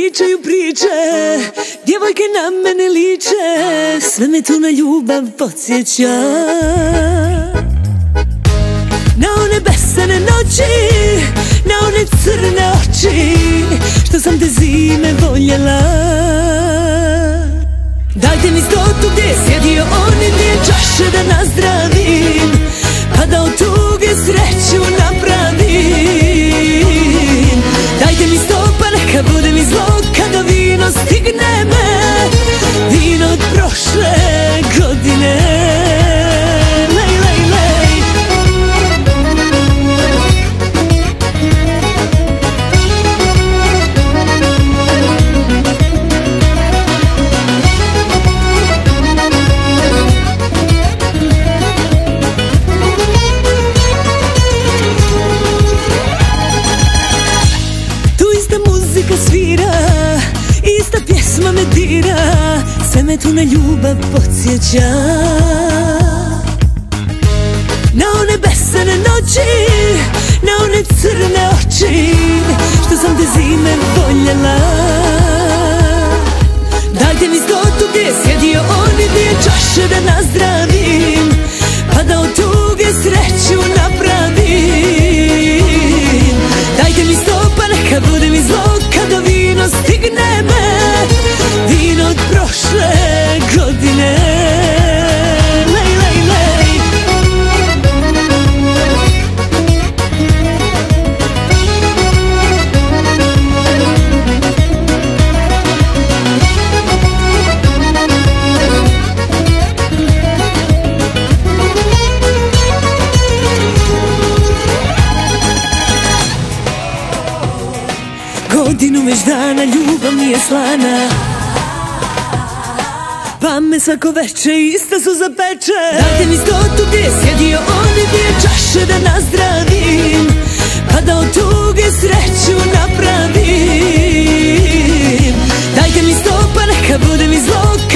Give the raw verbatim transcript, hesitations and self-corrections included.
pričaju priče, djevojke na mene liče, sve me tu na ljubav podsjeća. Na one besane noći, na one crne oči, što sam te zime voljela. Dajte mi stotu gdje je sjedio on i dvije čaše da nazdravim, pa da od tuge sreću napravim. Dajte mi sto pa neka bude mi zlo kada vino stigne me, vino od prošle godine. Lej, lej, lej. Muzika svira, ista pjesma me dira, sve me tu na ljubav podsjeća. Na one besane noći, na one crne oči, što sam te zime voljela. Dajte mi stotu gdje je sjedio on i dvije čaše da nazdravim, pa da od tuge sreću napravim. Dajte mi sto pa neka bude mi zlo kada vino stigne me, vino od prošle godine. Lej, lej, lej. Godinu već dana ljubav mi je slana, pa me svako veče ista suza peče. Dajte mi stotu gdje je sjedio on i dvije čaše da nazdravim, pa da od tuge sreću napravim. Dajte mi sto pa neka bude mi zlo